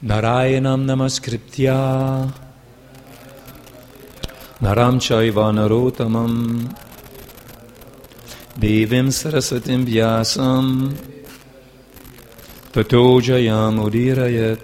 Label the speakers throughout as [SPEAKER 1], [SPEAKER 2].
[SPEAKER 1] Narayanam namaskritya Naram chaiva narotamam Devim saraswatim vyasam Tato jayam udirayat.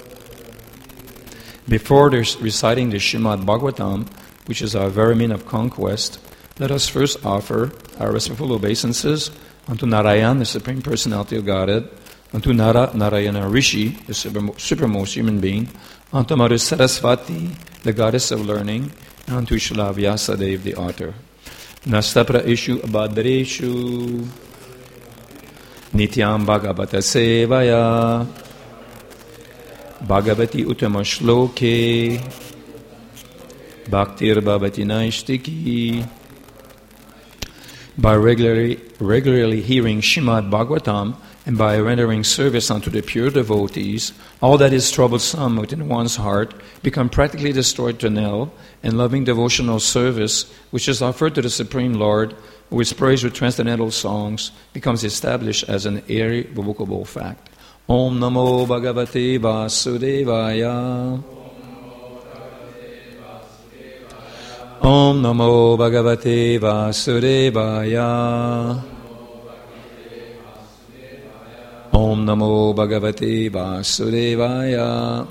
[SPEAKER 1] Before reciting the Srimad Bhagavatam, which is our very mean of conquest, let us first offer our respectful obeisances unto Narayan, the Supreme Personality of Godhead, unto Narayana Rishi, the supermost human being, unto Mother Saraswati, the Goddess of Learning, and unto Srila Vyasadeva, the author. Nastapra ishu abhadreshu Nityam Bhagavata Sevaya Bhagavati Uttama Shloke Bhaktir Bhavati Naishtiki. By regularly hearing Srimad Bhagavatam and by rendering service unto the pure devotees, all that is troublesome within one's heart become practically destroyed to nil, and loving devotional service, which is offered to the Supreme Lord, who is praised with transcendental songs, becomes established as an irrevocable fact. Om Namo Bhagavate Vasudevaya. Om Namo Bhagavate Vasudevaya. Om Namo Bhagavate Vasudevaya.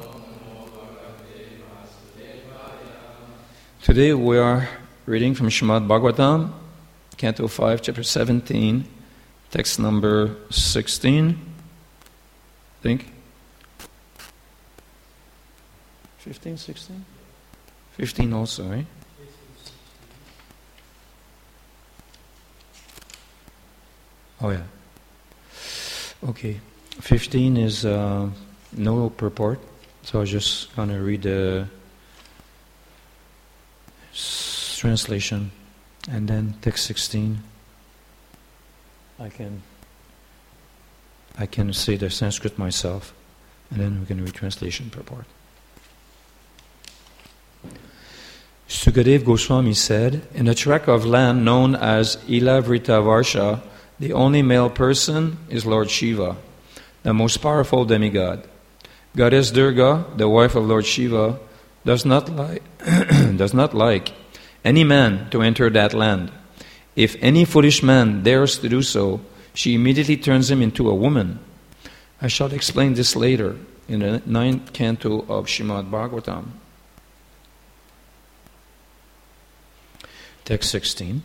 [SPEAKER 1] Today we are reading from Srimad Bhagavatam, Canto 5, Chapter 17, text number 16, I think. 15, 16? 15 also, right? Oh yeah. Okay. 15 is no purport, so I'm just going to read the translation, and then text 16. I can say the Sanskrit myself, and then we can read translation purport. Sukadeva Goswami said, in a tract of land known as Ilavrita Varsha, the only male person is Lord Shiva, the most powerful demigod. Goddess Durga, the wife of Lord Shiva, does not like any man to enter that land. If any foolish man dares to do so, she immediately turns him into a woman. I shall explain this later in the 9th canto of Srimad Bhagavatam. Text 16.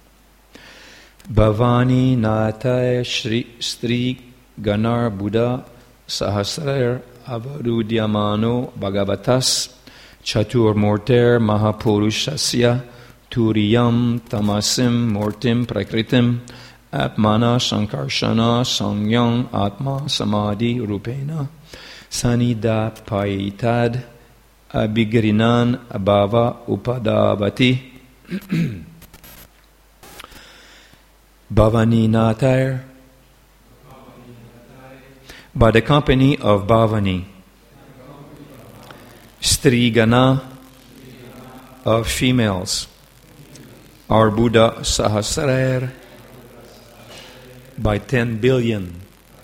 [SPEAKER 1] Bhavani Nataya Sri Ganar Buddha Sahasrar Avarudyamano Bhagavatas Chatur Morter Mahapurushasya Turiyam Tamasim Mortim Prakritim Atmana Sankarshana Sangyang Atma Samadhi Rupena Sanida Paitad Abhigrinan Abhava Upadavati. Bhavani Natar, by the company of Bhavani, Strigana, of females, Arbuda Sahasrar, by 10 billion,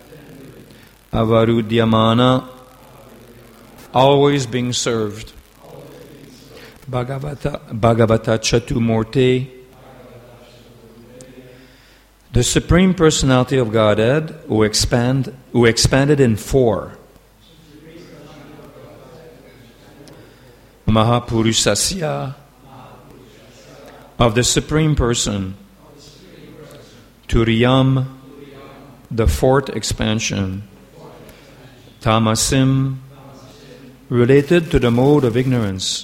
[SPEAKER 1] Avarudyamana, always being served, Bhagavata Chatumurte, the Supreme Personality of Godhead, who expanded in 4. Mahapurusasya, of the Supreme Person. Turiyam, the 4th expansion. Tamasim, related to the mode of ignorance.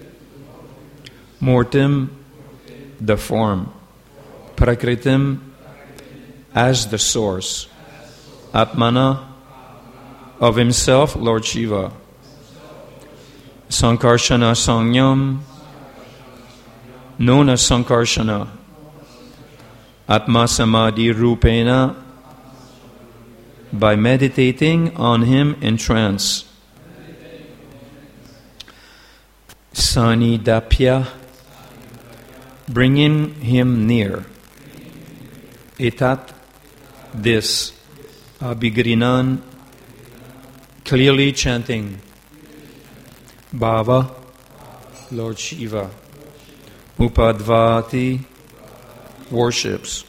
[SPEAKER 1] Mortim, the form. Prakritim, as the source. Atmana, of himself, Lord Shiva. Sankarshana Sangyam, known as Sankarshana. Atma Samadhi Rupena, by meditating on him in trance. Sanidapya, bringing him near. Etat, this. Abhigrinan, Clearly chanting Bhava, Lord Shiva. Upadvati, worships.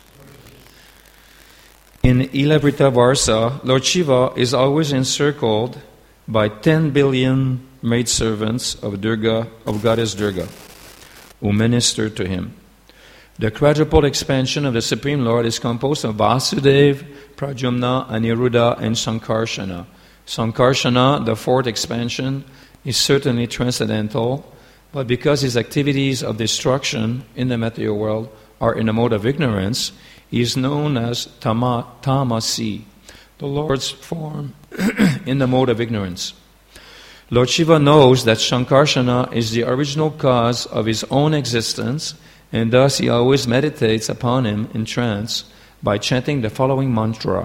[SPEAKER 1] In Ilavrita Varsa, Lord Shiva is always encircled by 10 billion maidservants of Durga, of Goddess Durga, who minister to him. The quadruple expansion of the Supreme Lord is composed of Vasudeva, Pradyumna, Aniruddha, and Sankarsana. Sankarsana, the fourth expansion, is certainly transcendental, but because his activities of destruction in the material world are in a mode of ignorance, he is known as Tamasi, the Lord's form in the mode of ignorance. Lord Shiva knows that Sankarsana is the original cause of his own existence, and thus he always meditates upon him in trance by chanting the following mantra.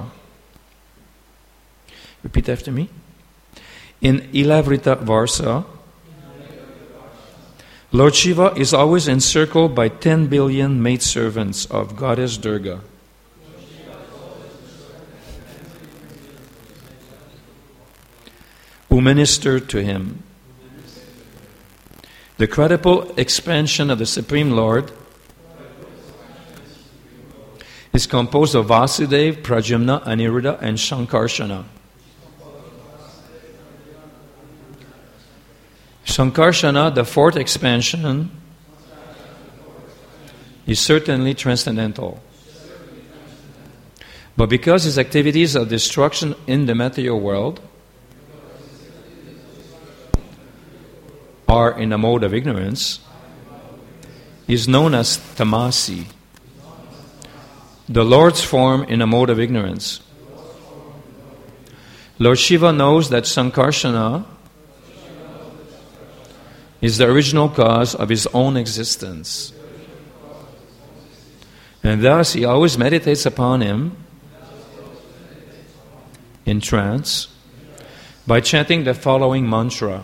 [SPEAKER 1] Repeat after me. In Ilavrita Varsa, Lord Shiva is always encircled by 10 billion maidservants of Goddess Durga. Who minister to him. The quadruple expansion of the Supreme Lord is composed of Vasudeva, Pradyumna, Aniruddha, and Sankarsana. Sankarsana, the fourth expansion, is certainly transcendental. But because his activities of destruction in the material world are in a mode of ignorance, he is known as Tamasi, the Lord's form in a mode of ignorance. Lord Shiva knows that Sankarsana is the original cause of his own existence. And thus he always meditates upon him in trance by chanting the following mantra.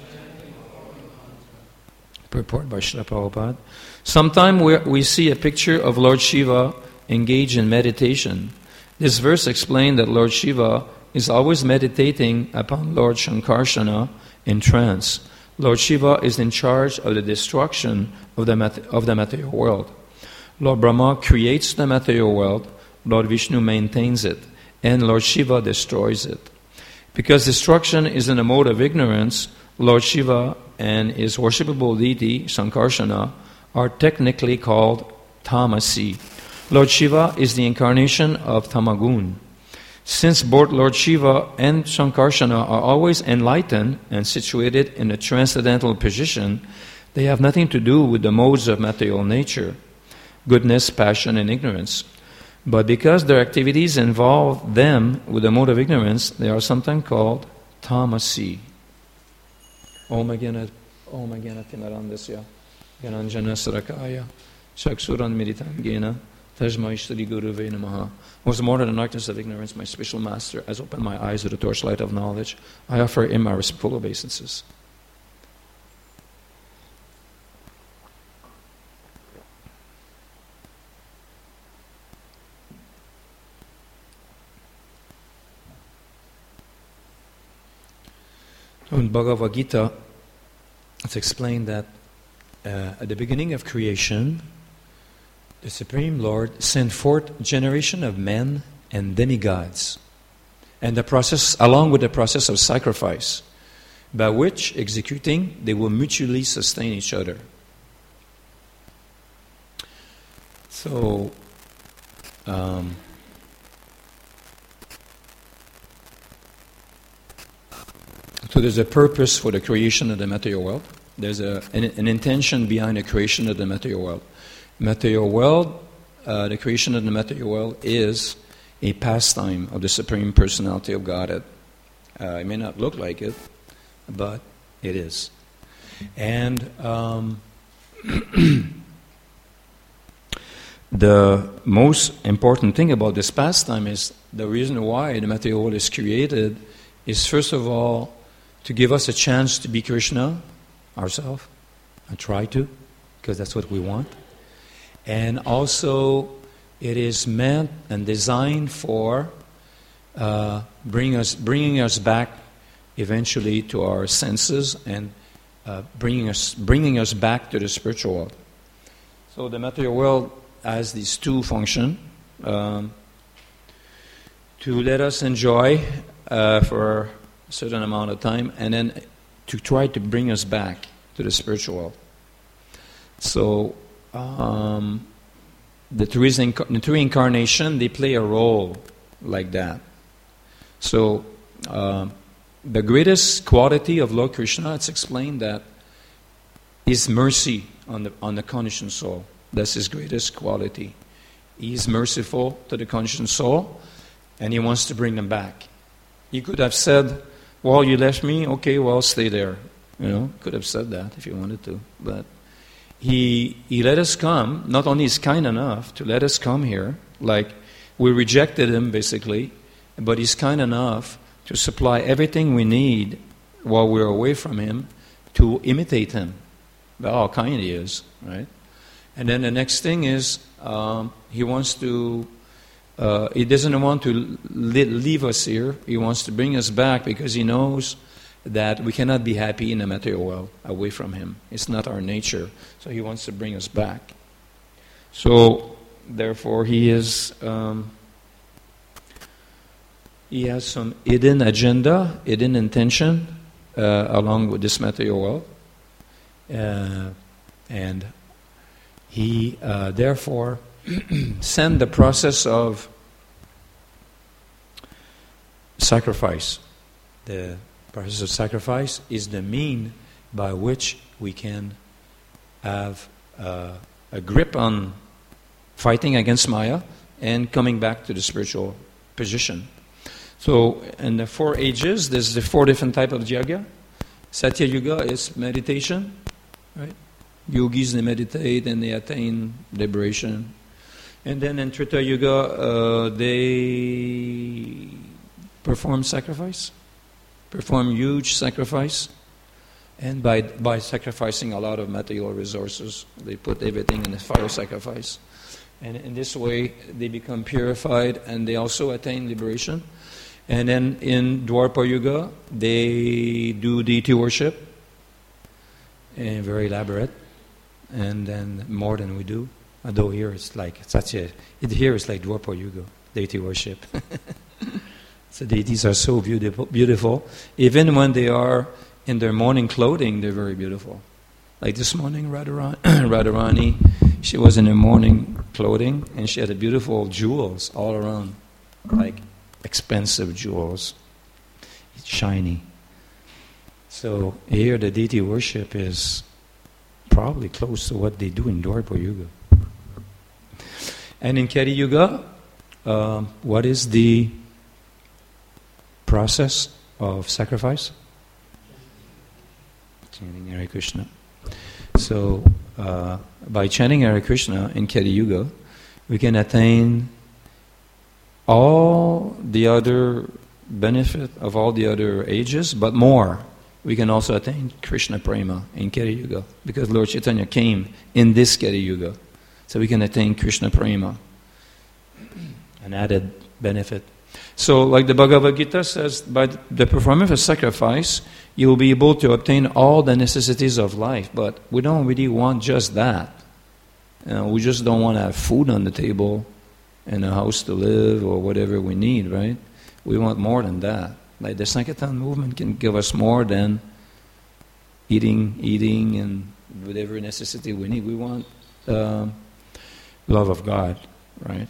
[SPEAKER 1] Purport by Srila Prabhupada. Sometime we see a picture of Lord Shiva engaged in meditation. This verse explains that Lord Shiva is always meditating upon Lord Sankarsana in trance. Lord Shiva is in charge of the destruction of the material world. Lord Brahma creates the material world, Lord Vishnu maintains it, and Lord Shiva destroys it. Because destruction is in a mode of ignorance, Lord Shiva and his worshipable deity, Sankarsana, are technically called Tamasi. Lord Shiva is the incarnation of Tamagun. Since both Lord Shiva and Sankarsana are always enlightened and situated in a transcendental position, they have nothing to do with the modes of material nature, goodness, passion, and ignorance. But because their activities involve them with the mode of ignorance, they are sometimes called Tamasi. Om Timarandasya Gananjana Sarakaya Chaksuran Miritangena Tajma Shri Guruve Namaha. Was more than an darkness of ignorance, my spiritual master has opened my eyes to the torchlight of knowledge. I offer him my respectful obeisances. In Bhagavad Gita, it's explained that at the beginning of creation, the Supreme Lord sent forth generation of men and demigods, and the process, along with the process of sacrifice, by which, executing, they will mutually sustain each other. So there's a purpose for the creation of the material world. There's an intention behind the creation of the material world. Material world, the creation of the material world is a pastime of the Supreme Personality of Godhead. It may not look like it, but it is. And the most important thing about this pastime is the reason why the material world is created is, first of all, to give us a chance to be Krishna ourselves, and try to, because that's what we want. And also, it is meant and designed for bringing us back eventually to our senses and bringing us back to the spiritual world. So the material world has these two functions: to let us enjoy for a certain amount of time, and then to try to bring us back to the spiritual world. So the three incarnations, they play a role like that. So the greatest quality of Lord Krishna, it's explained that is mercy on the conditioned soul. That's his greatest quality. He's merciful to the conditioned soul, and he wants to bring them back. He could have said, well, you left me, okay, well, stay there. Could have said that if he wanted to. But he let us come. Not only is kind enough to let us come here, like we rejected him basically, but he's kind enough to supply everything we need while we're away from him to imitate him. Well, how kind he is, right? And then the next thing is he wants to, he doesn't want to leave us here. He wants to bring us back because he knows that we cannot be happy in the material world away from him. It's not our nature. So he wants to bring us back. So therefore he has some hidden agenda, hidden intention along with this material world. And he therefore sent the process of sacrifice. The process of sacrifice is the mean by which we can have a grip on fighting against Maya and coming back to the spiritual position. So in the 4 ages, there's the 4 different types of yoga. Satya Yuga is meditation, right? Yogis, they meditate and they attain liberation. And then in Treta Yuga, they perform sacrifice, perform huge sacrifice. And by sacrificing a lot of material resources, they put everything in the fire sacrifice. And in this way, they become purified and they also attain liberation. And then in Dwapara Yuga, they do deity worship, and very elaborate, and then more than we do. Although here it's like here it's like Dwapara Yuga, deity worship. So deities are so beautiful. Even when they are in their morning clothing, they're very beautiful. Like this morning, Radharani, she was in her morning clothing, and she had beautiful jewels all around, like expensive jewels, shiny. So here the deity worship is probably close to what they do in Dwapara Yuga. And in Kali Yuga, what is the process of sacrifice? Chanting Hare Krishna. So by chanting Hare Krishna in Kali Yuga, we can attain all the other benefit of all the other ages, but more. We can also attain Krishna Prema in Kali Yuga, because Lord Chaitanya came in this Kali Yuga. So we can attain Krishna Prema, an added benefit. So like the Bhagavad Gita says, by the performance of sacrifice, you will be able to obtain all the necessities of life, but we don't really want just that. We just don't want to have food on the table and a house to live or whatever we need, right? We want more than that. Like the Sankirtan movement can give us more than eating and whatever necessity we need. We want love of God, right?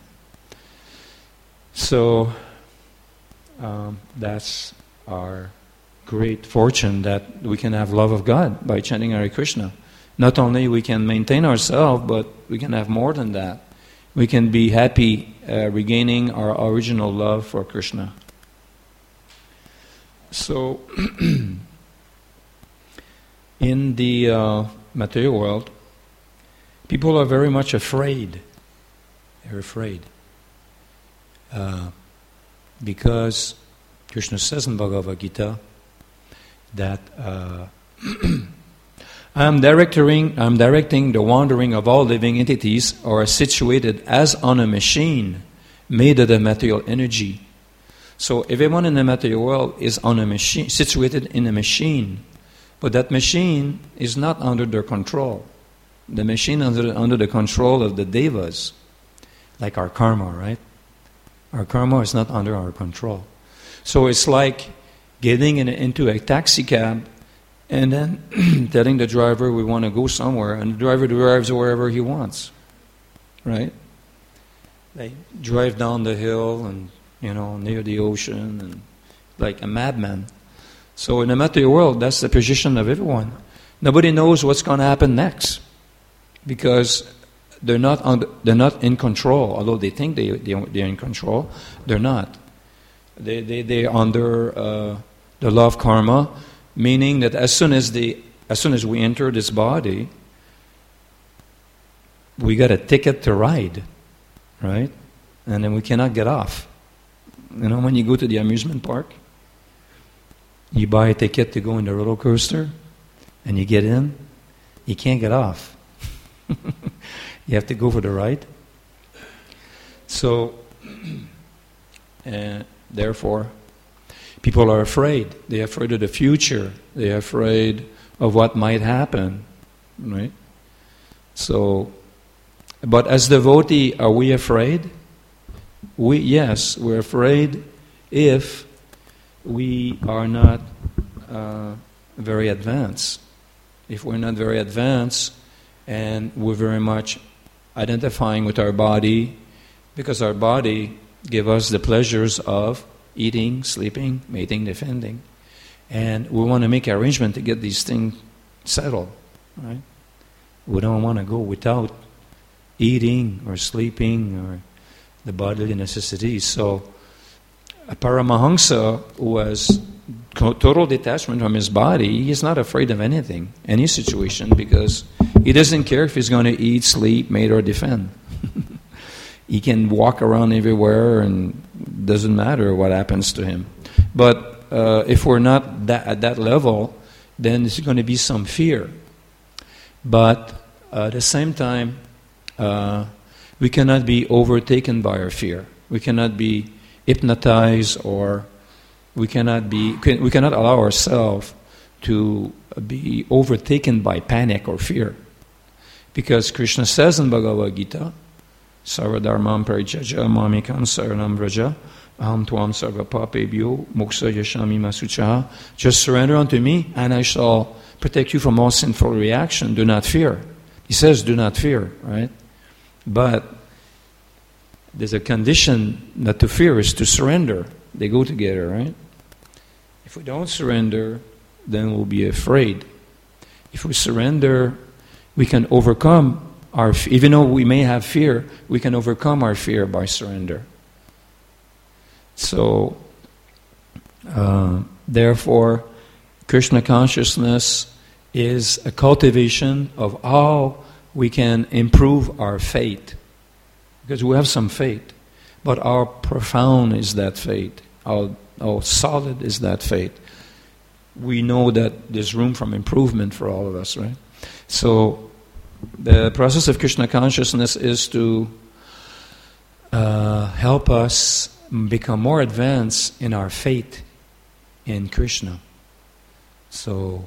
[SPEAKER 1] So that's our great fortune, that we can have love of God by chanting Hare Krishna. Not only we can maintain ourselves, but we can have more than that. We can be happy regaining our original love for Krishna. So, in the material world, people are very much afraid. They're afraid. Because Krishna says in Bhagavad Gita that I'm directing the wandering of all living entities, or are situated as on a machine made of the material energy. So everyone in the material world is on a machine, situated in a machine, but that machine is not under their control. The machine under the control of the devas, like our karma, right? Our karma is not under our control. So it's like getting into a taxi cab and then telling the driver we want to go somewhere, and the driver drives wherever he wants, right? They drive down the hill and, near the ocean, and like a madman. So in the material world, that's the position of everyone. Nobody knows what's going to happen next because they're not in control. Although they think they're in control, they're not. They're under the law of karma, meaning that as soon as we enter this body, we got a ticket to ride, right? And then we cannot get off. When you go to the amusement park, you buy a ticket to go in the roller coaster, and you get in, you can't get off. You have to go for the ride. So, therefore, people are afraid. They're afraid of the future. They're afraid of what might happen, right? So, but as devotee, are we afraid? Yes, we're afraid if we are not very advanced. If we're not very advanced and we're very much identifying with our body, because our body gives us the pleasures of eating, sleeping, mating, defending. And we want to make arrangement to get these things settled, right? We don't want to go without eating or sleeping or the bodily necessities. So a Paramahamsa was total detachment from his body. He's not afraid of anything, any situation, because he doesn't care if he's going to eat, sleep, mate, or defend. He can walk around everywhere and doesn't matter what happens to him. But if we're not at that level, then there's going to be some fear. But at the same time, we cannot be overtaken by our fear. We cannot be hypnotized, or we cannot allow ourselves to be overtaken by panic or fear. Because Krishna says in Bhagavad Gita, Sarvadharmam Parityajya Mamekam Saranam Vraja Aham Tvam Sarva Papebhyo Moksha Yashami Masuchaha. Just surrender unto me, and I shall protect you from all sinful reaction. Do not fear. He says, do not fear, right? But there's a condition not to fear is to surrender. They go together, right? If we don't surrender, then we'll be afraid. If we surrender, we can overcome even though we may have fear, we can overcome our fear by surrender. So, therefore, Krishna consciousness is a cultivation of how we can improve our faith. Because we have some faith, but how profound is that faith? How solid is that faith? We know that there's room for improvement for all of us, right? So, the process of Krishna consciousness is to help us become more advanced in our faith in Krishna. So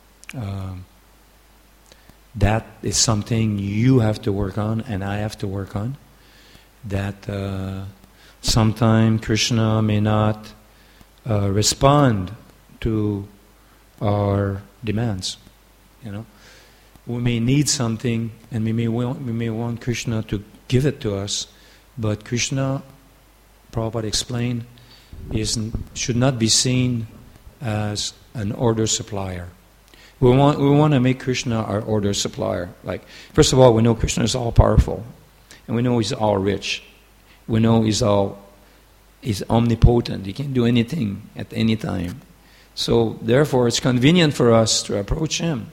[SPEAKER 1] that is something you have to work on and I have to work on. That sometime Krishna may not respond to our demands, We may need something, and we may want Krishna to give it to us, but Krishna, Prabhupada explained, should not be seen as an order supplier. We want to make Krishna our order supplier. Like, first of all, we know Krishna is all powerful, and we know He's all rich. We know He's omnipotent. He can do anything at any time. So therefore, it's convenient for us to approach Him.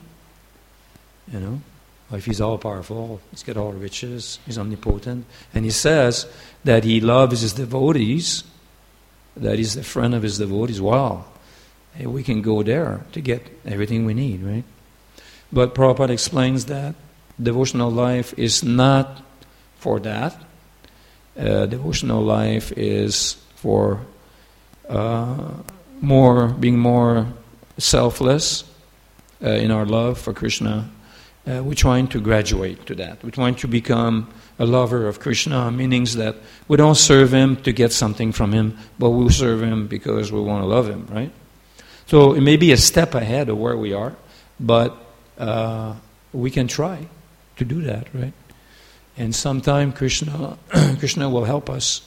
[SPEAKER 1] If He's all powerful, He's got all riches, He's omnipotent, and He says that He loves His devotees, that He's the friend of His devotees. Wow, hey, we can go there to get everything we need, right? But Prabhupada explains that devotional life is not for that. Devotional life is for being more selfless in our love for Krishna. We're trying to graduate to that. We're trying to become a lover of Krishna, meaning that we don't serve him to get something from him, but we serve him because we want to love him, right? So it may be a step ahead of where we are, but we can try to do that, right? And sometime Krishna will help us.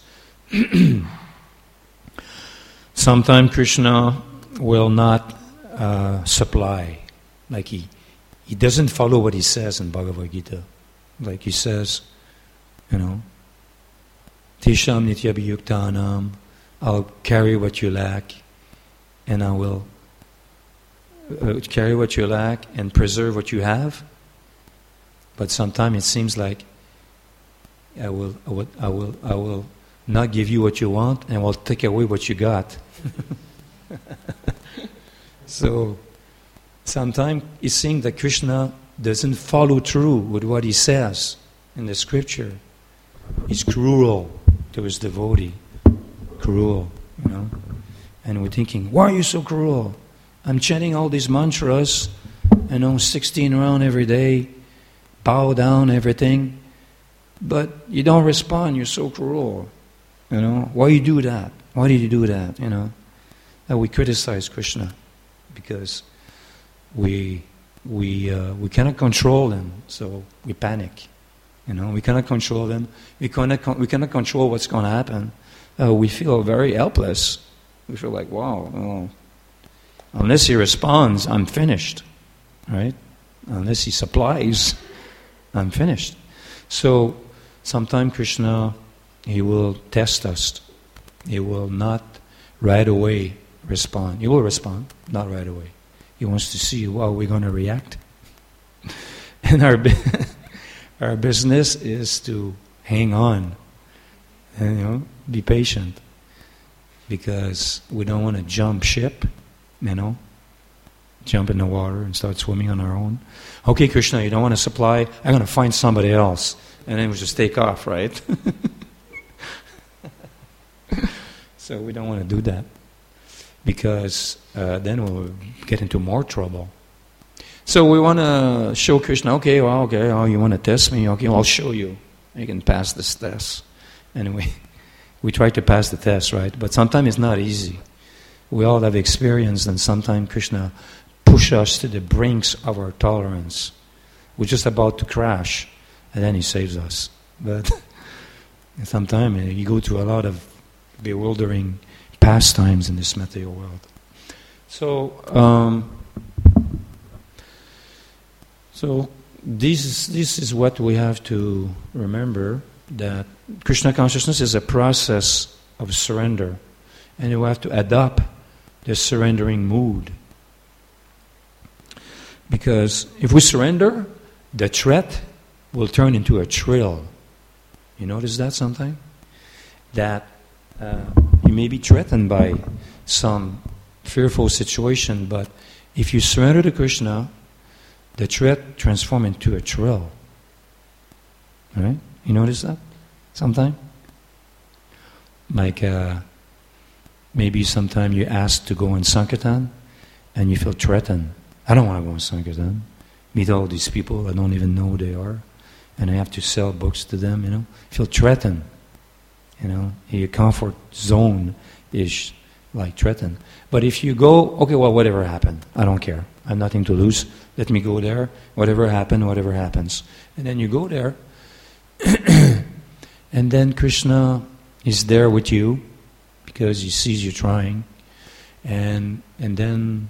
[SPEAKER 1] Sometime Krishna will not supply, like he doesn't follow what he says in Bhagavad Gita. Like he says, Tesham nityabhiyuktanam, I'll carry what you lack, and I will carry what you lack and preserve what you have. But sometimes it seems like I will not give you what you want, and I will take away what you got. So sometimes it seems that Krishna doesn't follow through with what he says in the scripture. He's cruel to his devotee. Cruel, And we're thinking, why are you so cruel? I'm chanting all these mantras, 16 rounds every day, bow down, everything. But you don't respond, you're so cruel. Why you do that? Why did you do that? And we criticize Krishna because we cannot control them, so we panic. We cannot control them. We cannot control what's going to happen. We feel very helpless. We feel like, wow, unless he responds, I'm finished, right? Unless he supplies, I'm finished. So sometime Krishna, he will test us. He will not right away respond. He will respond, not right away. He wants to see how we're going to react. And our business is to hang on, and, be patient, because we don't want to jump ship, jump in the water and start swimming on our own. Okay, Krishna, you don't want to supply, I'm going to find somebody else. And then we just take off, right? So we don't want to do that, because then we'll get into more trouble. So we want to show Krishna, okay, you want to test me? Okay, I'll show you. You can pass this test. Anyway, we try to pass the test, right? But sometimes it's not easy. We all have experience, and sometimes Krishna pushes us to the brinks of our tolerance. We're just about to crash, and then he saves us. But sometimes you go through a lot of bewildering pastimes in this material world. So this is what we have to remember, that Krishna consciousness is a process of surrender, and you have to adopt the surrendering mood. Because if we surrender, the threat will turn into a thrill. You notice that sometimes? That you may be threatened by some fearful situation, but if you surrender to Krishna, the threat transforms into a thrill. Right? You notice that sometimes? Like maybe sometime you ask to go in Sankirtan and you feel threatened. I don't want to go in Sankirtan. Meet all these people I don't even know who they are, and I have to sell books to them, Feel threatened. Your comfort zone is like threatened. But if you go, okay, well, whatever happened, I don't care. I have nothing to lose. Let me go there. Whatever happens. And then you go there, and then Krishna is there with you because he sees you trying, and then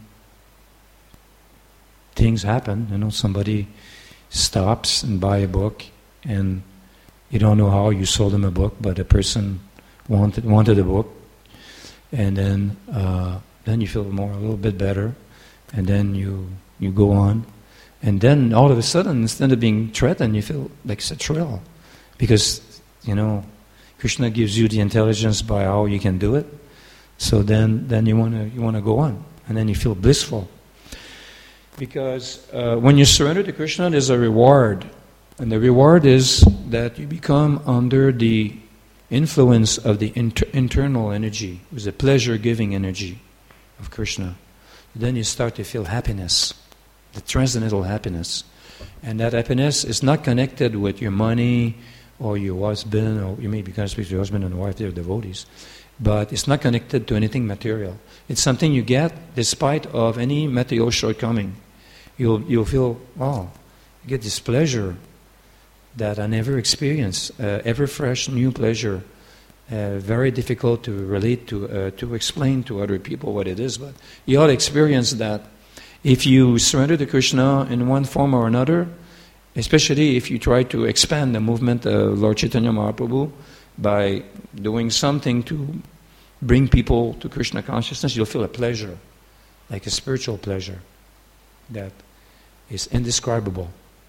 [SPEAKER 1] things happen. Somebody stops and buy a book, and you don't know how you sold them a book, but a person wanted a book, and then you feel a little bit better, and then you go on, and then all of a sudden, instead of being threatened, you feel like it's a thrill, because Krishna gives you the intelligence by how you can do it. So then you want to go on, and then you feel blissful, because when you surrender to Krishna, there's a reward, and the reward is that you become under the influence of the internal energy, with the pleasure-giving energy of Krishna, then you start to feel happiness, the transcendental happiness. And that happiness is not connected with your money or your husband, or you may be connected with your husband and wife, they're devotees, but it's not connected to anything material. It's something you get despite of any material shortcoming. You'll feel, oh, I get this pleasure that I never experienced, ever fresh new pleasure, very difficult to relate to explain to other people what it is, but you ought to experience that. If you surrender to Krishna in one form or another, especially if you try to expand the movement of Lord Chaitanya Mahaprabhu by doing something to bring people to Krishna consciousness, you'll feel a pleasure, like a spiritual pleasure that is indescribable.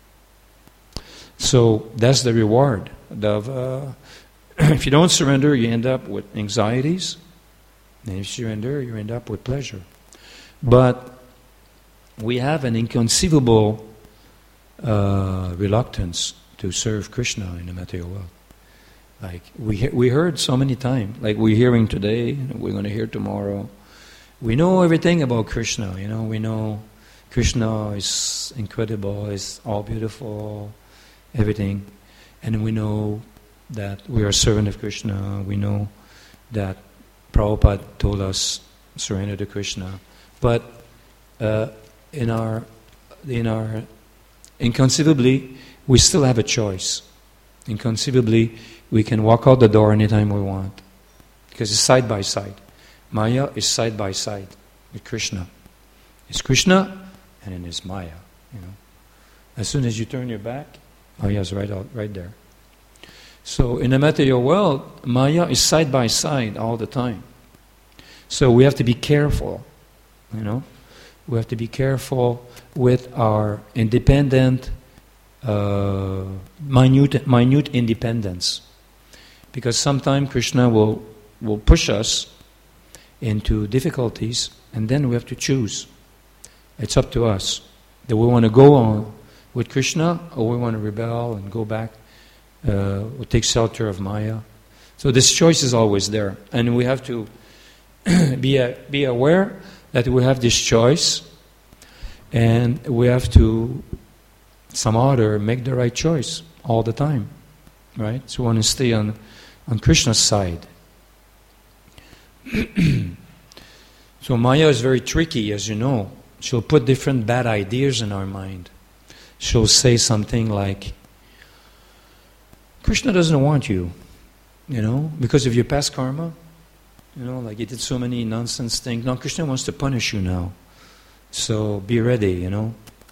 [SPEAKER 1] So that's the reward of if you don't surrender, you end up with anxieties, and if you surrender, you end up with pleasure. But we have an inconceivable reluctance to serve Krishna in the material world. Like we heard so many times, like we're hearing today, we're going to hear tomorrow. We know everything about Krishna. We know Krishna is incredible, is all beautiful, everything, and we know that we are servant of Krishna. We know that Prabhupada told us surrender to Krishna, but inconceivably, we still have a choice. Inconceivably, we can walk out the door anytime we want, because it's side by side. Maya is side by side with Krishna. It's Krishna, and then it's Maya. As soon as you turn your back, Maya is right there. So in the material world, Maya is side by side all the time. So we have to be careful. We have to be careful with our independent, minute independence, because sometimes Krishna will push us into difficulties, and then we have to choose. It's up to us. Do we want to go on with Krishna, or we want to rebel and go back, or take shelter of Maya? So this choice is always there, and we have to be aware that we have this choice, and we have to somehow make the right choice all the time, right? So we want to stay on Krishna's side. So Maya is very tricky, as you know. She'll put different bad ideas in our mind. She'll say something like, Krishna doesn't want you, because of your past karma. Like you did so many nonsense things. Now Krishna wants to punish you now. So be ready, And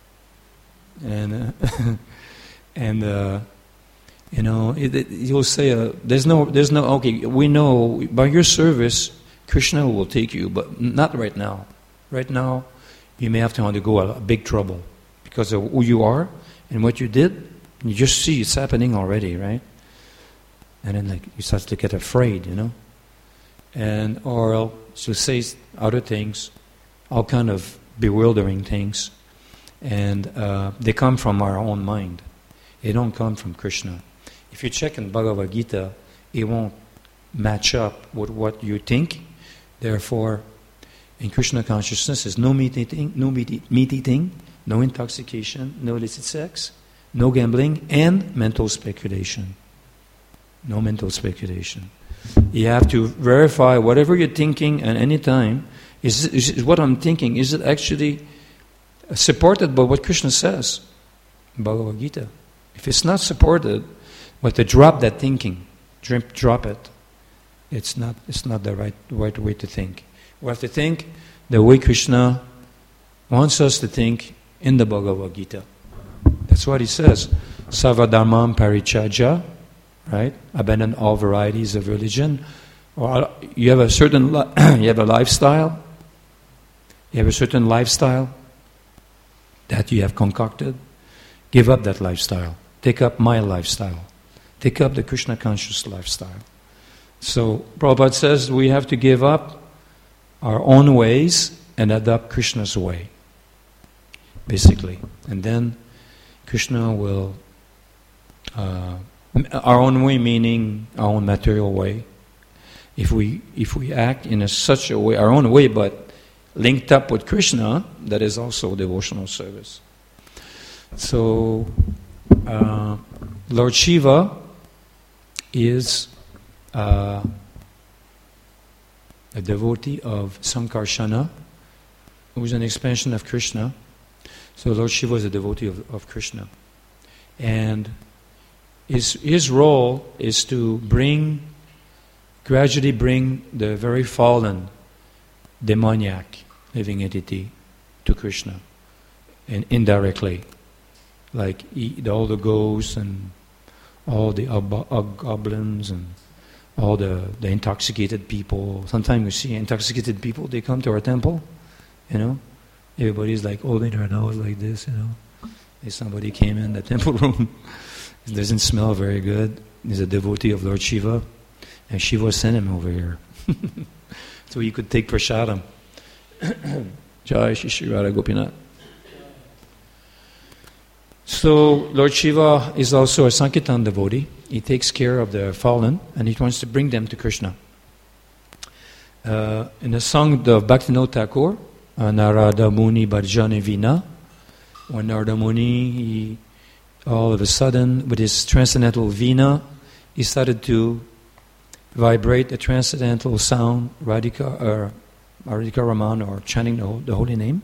[SPEAKER 1] he'll say, there's no. Okay, we know by your service, Krishna will take you, but not right now. Right now, you may have to undergo a big trouble because of who you are and what you did. You just see it's happening already, right? And then you start to get afraid, And or she'll say other things, all kind of bewildering things, and they come from our own mind. They don't come from Krishna. If you check in Bhagavad Gita, it won't match up with what you think. Therefore, in Krishna consciousness, there's no meat eating, no intoxication, no illicit sex, no gambling, and mental speculation. No mental speculation. You have to verify whatever you're thinking at any time. Is what I'm thinking, is it actually supported by what Krishna says in Bhagavad Gita? If it's not supported, but to drop that thinking, drop it. It's not the right way to think. We have to think the way Krishna wants us to think in the Bhagavad Gita. That's what he says. Sarvadharmam parichaja, right? Abandon all varieties of religion. Or you have a certain you have a lifestyle. You have a certain lifestyle that you have concocted. Give up that lifestyle. Take up my lifestyle. Take up the Krishna conscious lifestyle. So Prabhupada says we have to give up our own ways and adopt Krishna's way, basically. And then Krishna will Our own way meaning our own material way. If we act in such a way, our own way, but linked up with Krishna, that is also devotional service. So, Lord Shiva is a devotee of Sankarsana, who is an expansion of Krishna. So Lord Shiva is a devotee of Krishna. And his role is to gradually bring the very fallen, demoniac living entity to Krishna, and indirectly, like all the ghosts and all the goblins and all the intoxicated people. Sometimes we see intoxicated people, they come to our temple, Everybody's like holding their nose like this, If somebody came in the temple room, it doesn't smell very good. He's a devotee of Lord Shiva, and Shiva sent him over here. So he could take prasadam. Jai Shri Radha Gopinath. So Lord Shiva is also a Sankirtan devotee. He takes care of the fallen, and he wants to bring them to Krishna. In the song of Bhaktivinoda Thakur, Narada Muni Bharjane Vina, when Narada Muni, all of a sudden, with his transcendental Vina, he started to vibrate the transcendental sound, Radhika Raman, or chanting the holy name.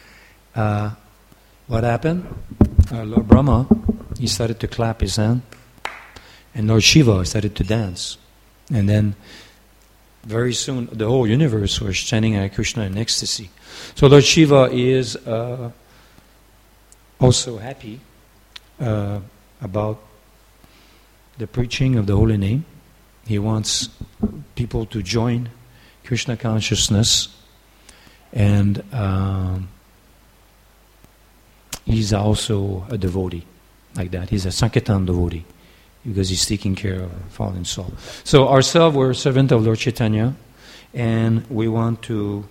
[SPEAKER 1] What happened? Lord Brahma, he started to clap his hand, and Lord Shiva started to dance. And then, very soon, the whole universe was chanting Hare Krishna in ecstasy. So Lord Shiva is also happy about the preaching of the holy name. He wants people to join Krishna consciousness, and he's also a devotee like that. He's a Sankirtan devotee because he's taking care of a fallen soul. So ourselves, we're a servant of Lord Chaitanya, and we want to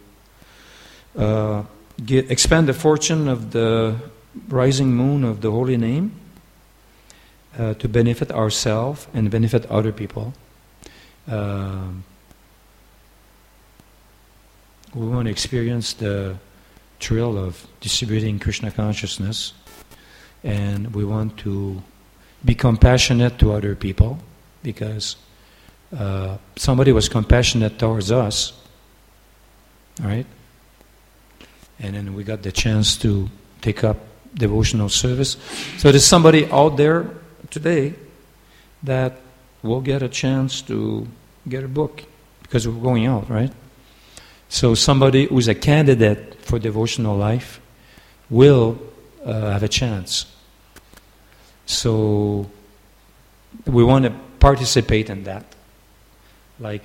[SPEAKER 1] expand the fortune of the rising moon of the holy name to benefit ourselves and benefit other people. We want to experience the thrill of distributing Krishna consciousness, and we want to be compassionate to other people, because somebody was compassionate towards us, right? And then we got the chance to take up devotional service. So there's somebody out there today that will get a chance to get a book, because we're going out, right? So somebody who's a candidate for devotional life will have a chance. So we want to participate in that. Like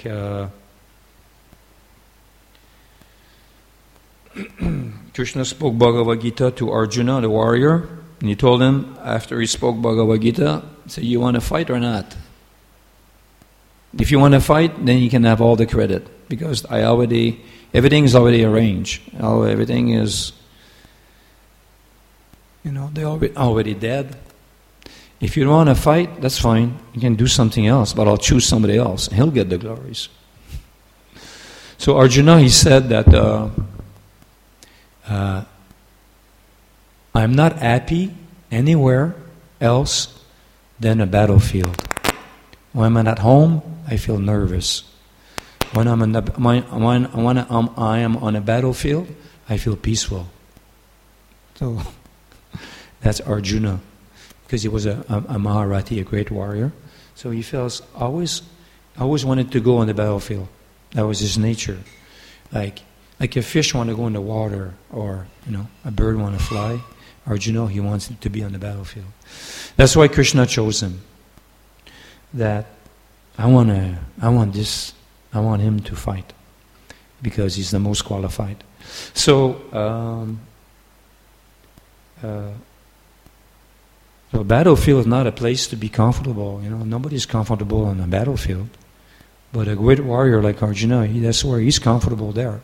[SPEAKER 1] Krishna spoke Bhagavad Gita to Arjuna, the warrior, and he told him, after he spoke Bhagavad Gita, he said, you want to fight or not? If you want to fight, then you can have all the credit, because everything is already arranged. Everything is, they're already dead. If you don't want to fight, that's fine. You can do something else, but I'll choose somebody else, and he'll get the glories. So Arjuna, he said that I'm not happy anywhere else than a battlefield. When I'm at home, I feel nervous. When I am on a battlefield, I feel peaceful. So that's Arjuna, because he was a Maharati, a great warrior. So he feels always wanted to go on the battlefield. That was his nature. Like a fish want to go in the water, or a bird want to fly. Arjuna, he wants to be on the battlefield. That's why Krishna chose him. That I want him to fight, because he's the most qualified. So, the battlefield is not a place to be comfortable. Nobody's comfortable on a battlefield. But a great warrior like Arjuna, that's where he's comfortable there.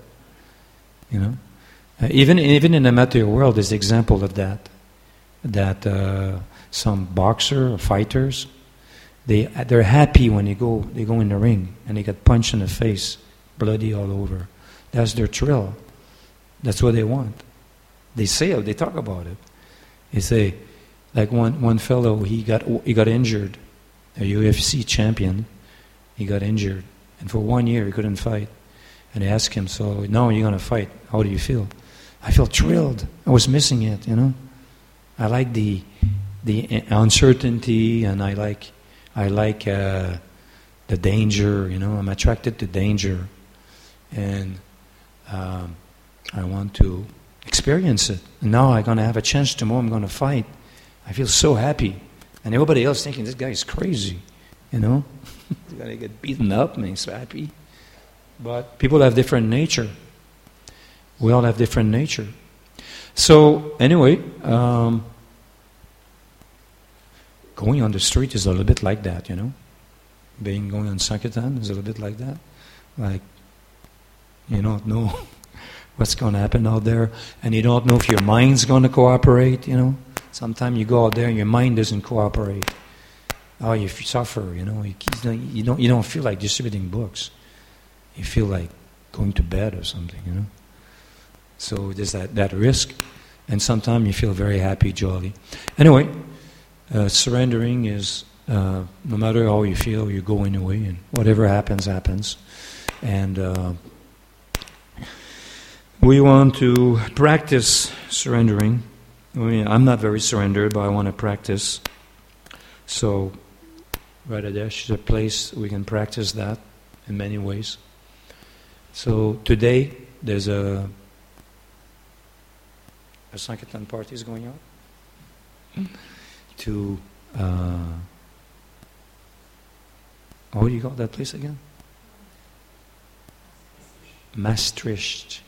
[SPEAKER 1] Even in the material world, there's an example of that. That some boxer or fighters, They're happy when they go in the ring and they get punched in the face, bloody all over. That's their thrill. That's what they want. They say it. They talk about it. They say, like one fellow, he got injured, a UFC champion. He got injured, and for 1 year he couldn't fight. And they asked him, "So now you're going to fight. How do you feel?" I feel thrilled. I was missing it, you know. I like the uncertainty, and I like the danger. You know, I'm attracted to danger, and I want to experience it. And now I'm going to have a chance tomorrow. I'm going to fight. I feel so happy, and everybody else thinking this guy is crazy. You know, he's going to get beaten up, and he's happy. But people have different nature. We all have different nature. So anyway, going on the street is a little bit like that, you know. Going on Sankirtan is a little bit like that. Like, you don't know what's going to happen out there, and you don't know if your mind's going to cooperate, you know. Sometimes you go out there and your mind doesn't cooperate. Oh, you suffer, you know. You don't feel like distributing books. You feel like going to bed or something, you know. So there's that risk, and sometimes you feel very happy, jolly. Anyway, surrendering is no matter how you feel, you go anyway, and whatever happens, happens. And we want to practice surrendering. I'm not very surrendered, but I want to practice. So Radhadesh is a place we can practice that in many ways. So today there's a Sankirtan party is going on to what do you call that place again? Maastricht.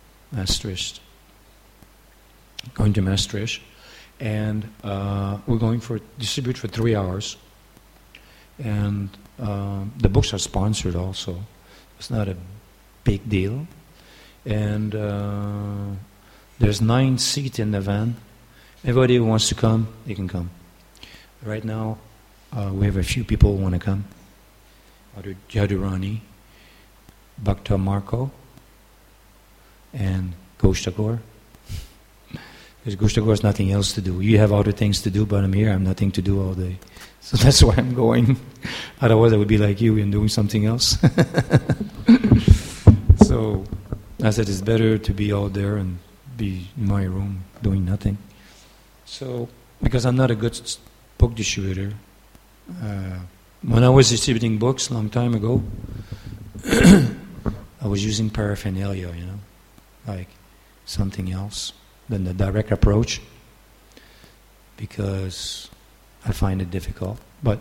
[SPEAKER 1] Going to Maastricht, and we're going for distribute for 3 hours, and the books are sponsored also. It's not a big deal, and there's 9 seats in the van. Everybody who wants to come, they can come. Right now, we have a few people who want to come. Jadurani, Bhakta Marco, and Ghosh Tagore. Because Ghosh Tagore has nothing else to do. You have other things to do, but I'm here, I have nothing to do all day. So that's why I'm going. Otherwise I would be like you and doing something else. So I said it's better to be out there and be in my room doing nothing. So, because I'm not a good book distributor. When I was distributing books a long time ago, I was using paraphernalia, you know, like something else than the direct approach, because I find it difficult. But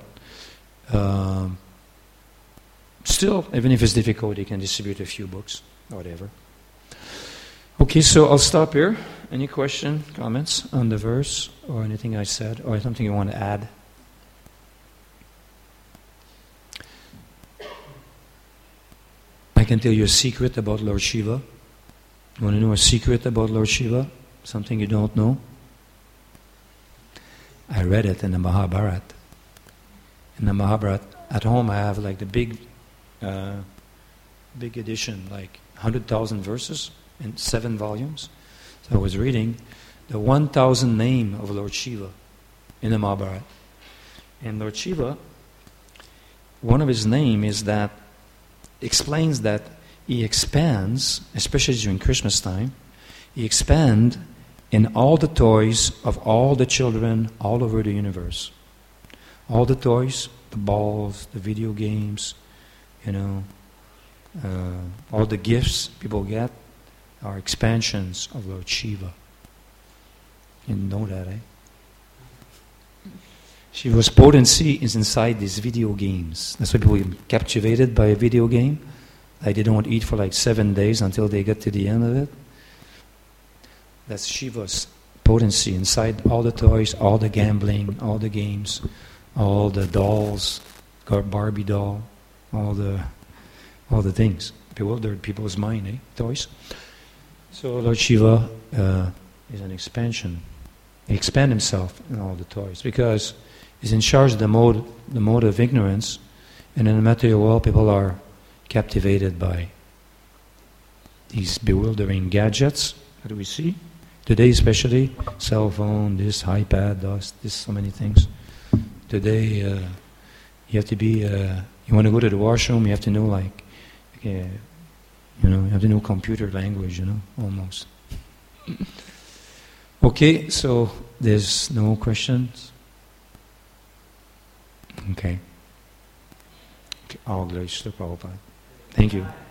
[SPEAKER 1] still, even if it's difficult, you can distribute a few books, whatever. Okay, so I'll stop here. Any question, comments on the verse, or anything I said, or something you want to add? I can tell you a secret about Lord Shiva. You want to know a secret about Lord Shiva? Something you don't know? I read it in the Mahabharata. In the Mahabharata, at home I have like the big edition, like 100,000 verses in 7 volumes. So I was reading the 1,000 name of Lord Shiva in the Mahabharata. And Lord Shiva, one of his name is that explains that he expands, especially during Christmas time, he expands in all the toys of all the children all over the universe. All the toys, the balls, the video games, you know, all the gifts people get are expansions of Lord Shiva. You know that, eh? Shiva's potency is inside these video games. That's why people get captivated by a video game. Like they don't eat for like 7 days until they get to the end of it. That's Shiva's potency inside all the toys, all the gambling, all the games, all the dolls, Barbie doll, all the things. Bewildered people's mind, eh? Toys. So Lord Shiva is an expansion. He expands himself in all the toys because is in charge of the mode of ignorance, and in the material world, people are captivated by these bewildering gadgets that we see today, especially cell phone, this iPad, this so many things. Today, you have to be. You want to go to the washroom, you have to know you have to know computer language, almost. Okay, so there's no questions. Okay. All glories to Prabhupada. Thank you.